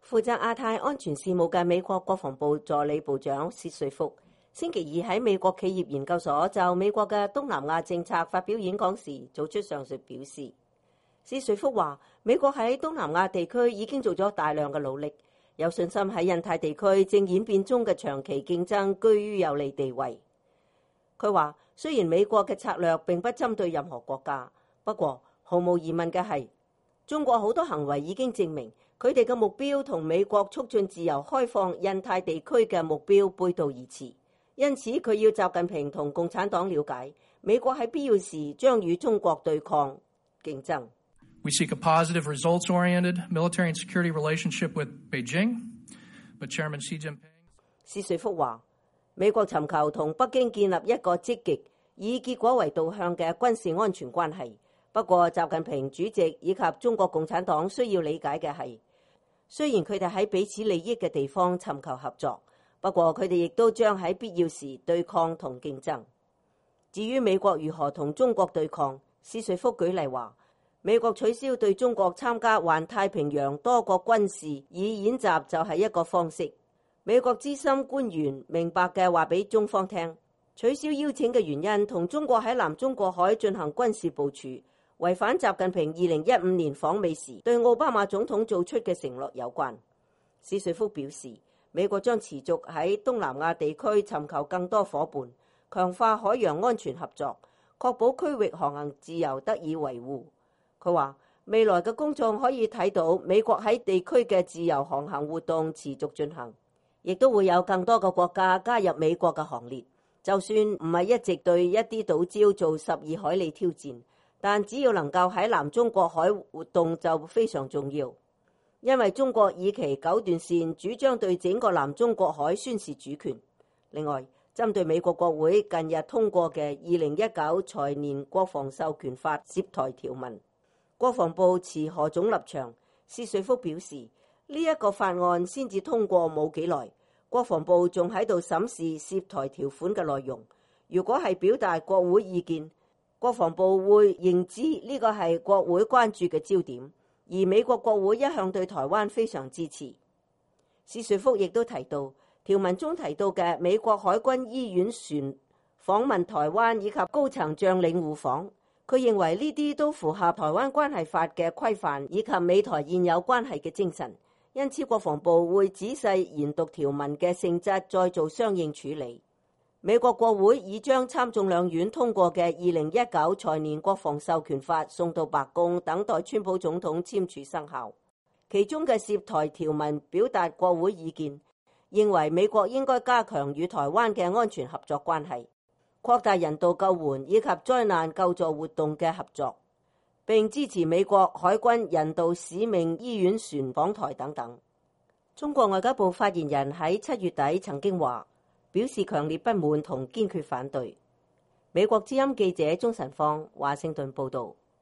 負責亞太安全事務嘅美國國防部助理部長薛瑞福星期二喺美國企業研究所就美國嘅東南亞政策發表演講時做出上述表示。薛瑞福話：美國喺東南亞地區已經做咗大量嘅努力，有信心喺印太地區正演變中嘅長期競爭居於有利地位。佢話：雖然美國嘅策略並不針對任何國家，不過毫無疑問嘅係，中國好多行為已經證明佢哋嘅目標同美國促進自由開放印太地區嘅目標背道而馳。因此，佢要習近平同共產黨了解，美國喺必要時將與中國對抗競爭。 We seek a positive, results-oriented military and security relationship with Beijing, but Chairman Xi Jinping 薛瑞福話：美國尋求同北京建立一個積極以結果為導向嘅軍事安全關係。不過，習近平主席以及中國共產黨需要理解嘅係，雖然佢哋喺彼此利益嘅地方尋求合作，不過佢哋亦都將喺必要時對抗同競爭。至於美國如何同中國對抗，薛瑞福舉例話：美國取消對中國參加環太平洋多國軍事以演習就係一個方式。美國資深官員明白嘅話俾中方聽，取消邀請嘅原因同中國喺南中國海進行軍事部署，違反習近平2015年訪美時對奧巴馬總統做出嘅承諾有關。薛瑞福表示，美國將持續喺東南亞地區尋求更多夥伴，強化海洋安全合作，確保區域航行自由得以維護。佢話，未來嘅公眾可以睇到美國喺地區嘅自由航行活動持續進行，亦都會有更多嘅國家加入美國嘅行列。就算唔係一直對一啲島礁做12海里挑戰，但只要能夠喺南中國海活動就非常重要，因為中國以其九段線主張對整個南中國海宣示主權。另外，針對美國國會近日通過嘅2019財年國防授權法涉台條文，國防部持何種立場？薛瑞福表示，呢一個法案先至通過冇幾耐，國防部仲喺度審視涉台條款嘅內容。如果係表達國會意見，國防部會認知呢個係國會關注嘅焦點，而美國國會一向對台灣非常支持。薛瑞福亦都提到，條文中提到嘅美國海軍醫院船訪問台灣以及高層將領互訪，佢認為呢啲都符合台灣關係法嘅規範以及美台現有關係嘅精神，因此國防部會仔細研讀條文嘅性質，再做相應處理。美國國會已將參眾兩院通過嘅2019財年國防授權法送到白宮，等待川普總統簽署生效。其中嘅涉台條文表達國會意見，認為美國應該加強與台灣嘅安全合作關係，擴大人道救援以及災難救助活動嘅合作，並支持美國海軍人道使命醫院船訪台等等。中國外交部發言人喺7月底曾經話，表示強烈不滿同堅決反對。美國之音記者鍾晨芳華盛頓報導。